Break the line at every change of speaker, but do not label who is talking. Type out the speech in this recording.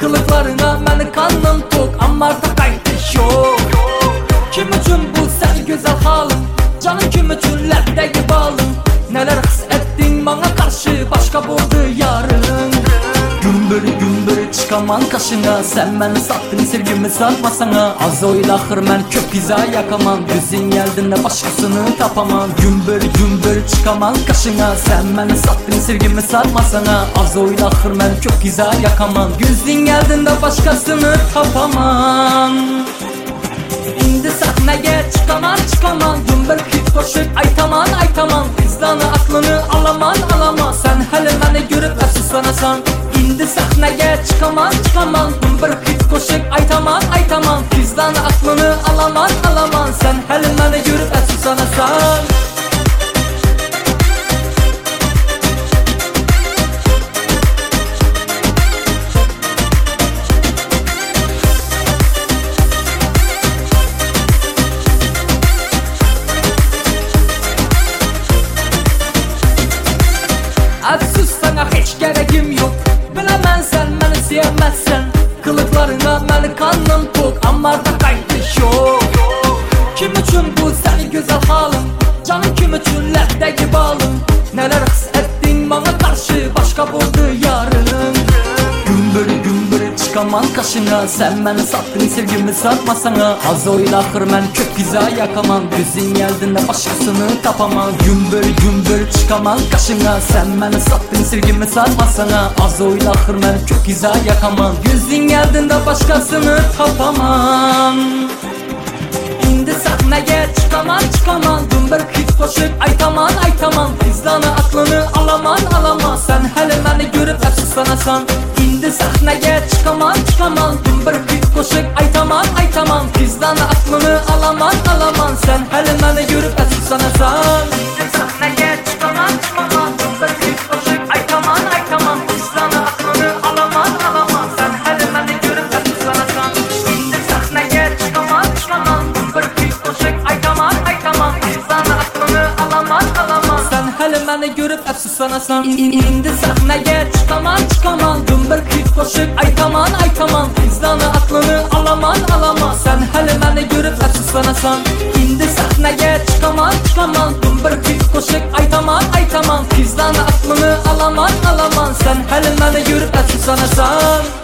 Kılıklarına məni kanım tok, amma artıq qayıtış yok. Kim üçün bu sən gözəl halın, canım kim üçün ləbdəyi balın. Nələr his etdin bana karşı, başka buldu yarın. Gümbür gümbür çıkaman kaşına, sen beni sattın sevgimi satmasana. Az oylahır mən kök iza yakaman, gözün geldiğinde başkasını tapaman. Gümbür gümbür çıkaman kaşına, sen beni sattın sevgimi satmasana. Az oylahır mən kök iza yakaman, gözün geldiğinde başkasını tapaman. İndi sahneye çıkaman gümbür hit koşup aytaman Kızdanı aklını alaman sen hele beni görüp əfsuslanasan. İndi sahneye çıkaman gümbür hit koşup aytaman Kızdanı aklını alaman sen hele beni görüp əfsuslanasan. Əfsus sana hiç gerekim yok, bilemem sen beni sevmezsen. Kılıklarına məni kanım tok, amma artıq qayıtış yok. Kim üçün bu seni güzel halın, canım kim üçün ləbdəyi balın. Nələr his etdin bana karşı, başka buldu yarın. Gümbür gümbür çıkaman kaşına, sen beni sattın sevgimi satmasana. Az oylahır mən kök iza yakaman, gözün geldiğinde başkasını tapaman. Gümbür gümbür çıkaman kaşına, sen beni sattın sevgimi satmasana. Az oylahır mən kök iza yakaman, gözün geldiğinde başkasını tapaman. İndi sahneye çıkaman gümbür hit koşup aytaman Kızdanı aklını alaman sen hele beni görüp əfsuslanasan. İndi sahneye çıkaman gümbür hit koşup aytaman Kızdanı aklını alaman sen hele beni görüp əfsuslanasan. İndi sahneye çıkaman gümbür hit koşup aytaman Kızdanı aklını alaman sen hele beni görüp əfsuslanasan. İndi sahneye çıkaman gümbür hit koşup aytaman Kızdanı aklını alaman sen hele beni görüp əfsuslanasan. İndi sahneye çıkaman gümbür hit koşup aytaman Kızdanı aklını alaman sen hele beni görüp əfsuslanasan. İndi sahneye çıkaman gümbür hit koşup aytaman Kızdanı aklını alaman sen hele beni görüp əfsuslanasan.